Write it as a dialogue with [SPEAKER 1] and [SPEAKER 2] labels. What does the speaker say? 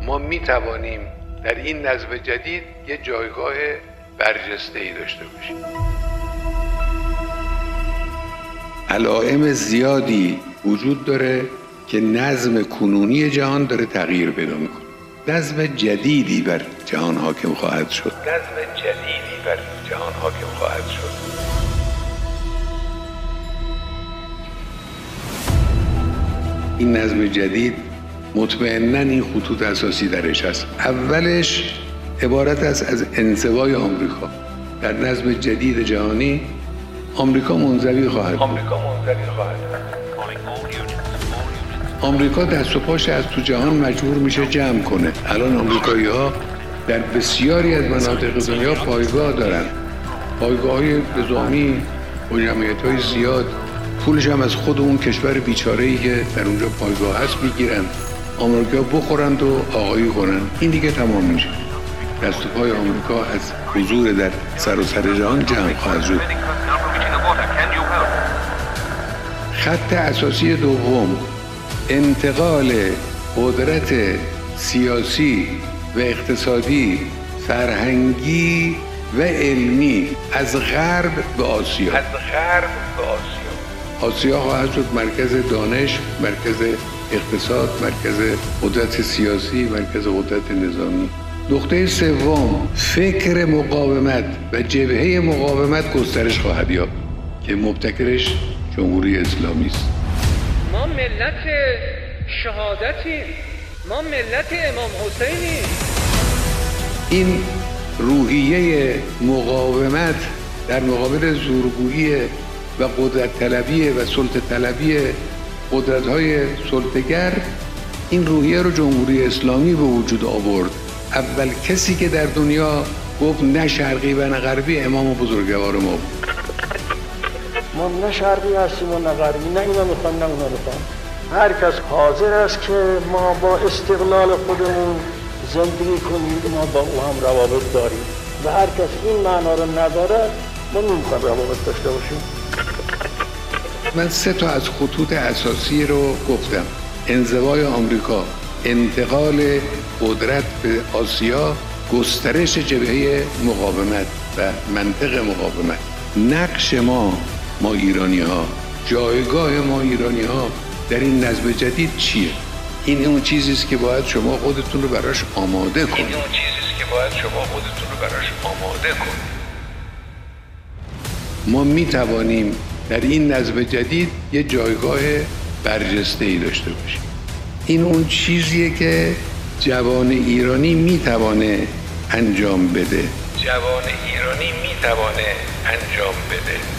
[SPEAKER 1] ما می توانیم در این نظم جدید یه جایگاه برجسته‌ای داشته باشیم. علائم زیادی وجود داره که نظم کنونی جهان داره تغییر پیدا میکنه. نظم جدیدی بر جهان حاکم خواهد شد. این نظم جدید مطمئناً این خطوط اساسی درش هست. اولش عبارت است از انزوای آمریکا. در نظم جدید جهانی آمریکا منزوی خواهد بود. آمریکا دست و پاش از تو جهان مجبور میشه جمع کنه. الان آمریکایی‌ها در بسیاری از مناطق دنیا پایگاه دارن. پایگاه‌های نظامی و جمعیت‌های زیاد، پولش هم از خود اون کشور بیچاره‌ای که در اونجا پایگاه هست میگیرن. آمریکا بخورند و آقایی کنن. این دیگه تمام میشه. دست و پای آمریکا از حضور در سراسر جهان جمع خواهد شد. خط اساسی دوم، انتقال قدرت سیاسی و اقتصادی، فرهنگی و علمی از غرب به آسیا. آسیا خواهد شد مرکز دانش، مرکز اقتصاد، مرکز قدرت سیاسی، مرکز قدرت نظامی. نقطه سوم، فکر مقاومت و جبهه مقاومت گسترش خواهد یافت که مبتکرش جمهوری اسلامی است.
[SPEAKER 2] ما ملت شهادتیم، ما ملت امام حسینیم.
[SPEAKER 1] این روحیه مقاومت در مقابل زورگویی و قدرت طلبی و سلطه طلبی قدرت‌های سلطه‌گر، این روحیه رو جمهوری اسلامی به وجود آورد. اول کسی که در دنیا گفت نه شرقی و نه غربی امام بزرگوار ما بود.
[SPEAKER 3] ما نه شرقی هستیم و نه غربی، نه اینا میخوان نه اونا میخوان. هر کس حاضر است که ما با استقلال خودمون زندگی کنیم، ما با او هم روابط داریم و هر کس این معنا رو نداره ما نمیخوام روابط داشته باشیم.
[SPEAKER 1] من 3 تا از خطوط اساسی رو گفتم: انزوای آمریکا، انتقال قدرت به آسیا، گسترش جبهه مقاومت و منطق مقاومت. نقش ما ایرانی ها، جایگاه ما ایرانی ها در این نظم جدید چیه؟ این اون چیزی است که باید شما خودتون رو براش آماده کنید. ما می توانیم در این نظم جدید یه جایگاه برجسته‌ای داشته باشیم. این اون چیزیه که جوان ایرانی می توانه انجام بده.